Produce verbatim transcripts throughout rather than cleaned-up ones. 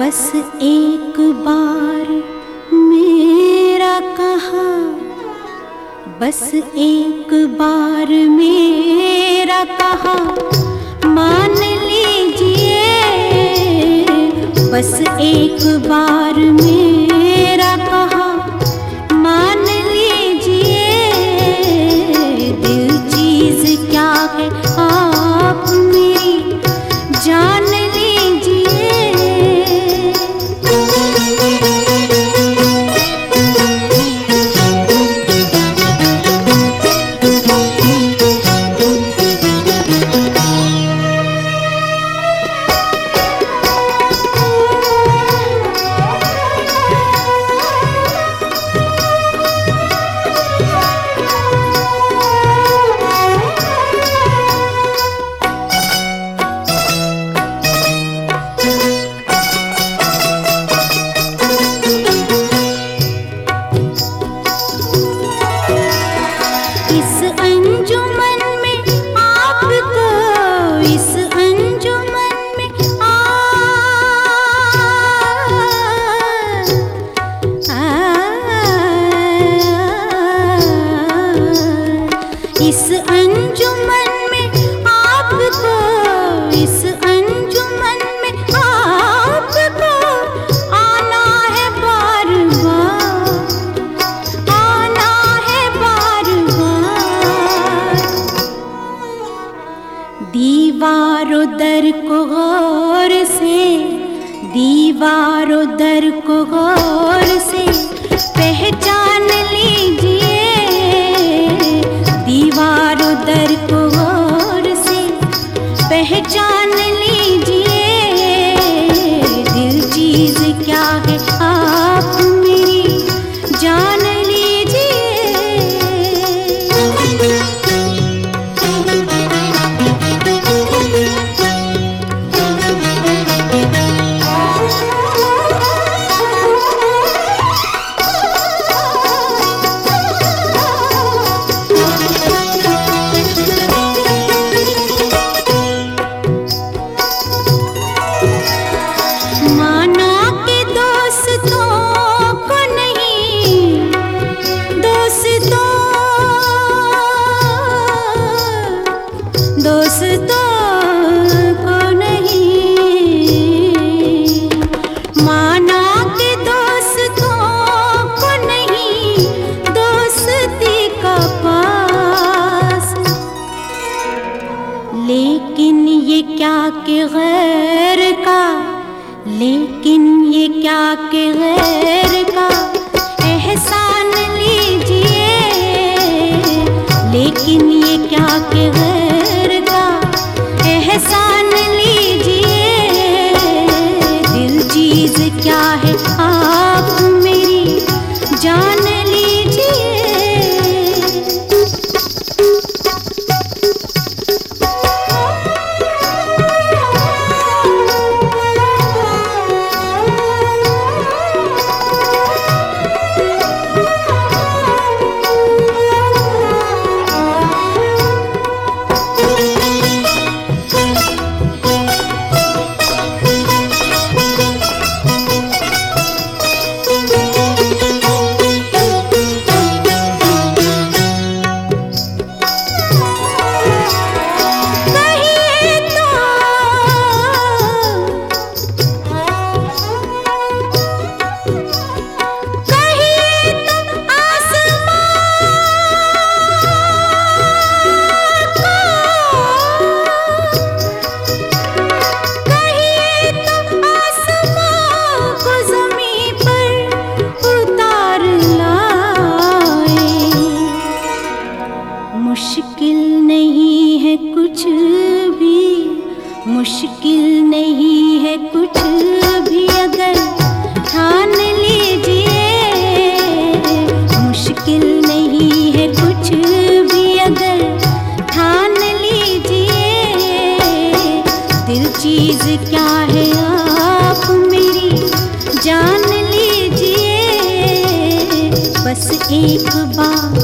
बस एक बार मेरा कहा, बस एक बार मेरा कहा मान लीजिए। बस एक बार मेरा कहा मान लीजिए। दिल चीज क्या है आप मेरी जान इस अंजुमन में आपको, इस अंजुमन में आपको आना है बार बार, आना है बार बार। दीवारों दर को गौर से, दीवारों दर को गौर से पहचान लीजिए। दीवारों दर को गौर से पहचान लीजिए। दिल चीज क्या है आप मेरी जान लीजिए। दोस्तों को नहीं माना कि दोस्तों को नहीं, दोस्ती का पास। लेकिन ये क्या कि गैर का, लेकिन ये क्या कि गैर का एहसान लीजिए। लेकिन ये क्या कि गैर का एहसान लीजिए। दिल चीज क्या है आप मेरी जान लीजिए। मुश्किल नहीं है कुछ भी, मुश्किल नहीं है कुछ भी अगर ठान लीजिए। मुश्किल नहीं है कुछ भी अगर ठान लीजिए। दिल चीज क्या है आप मेरी जान लीजिए। बस एक बार,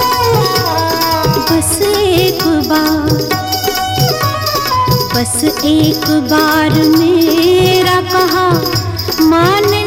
बस एक बार, बस एक बार मेरा कहा मान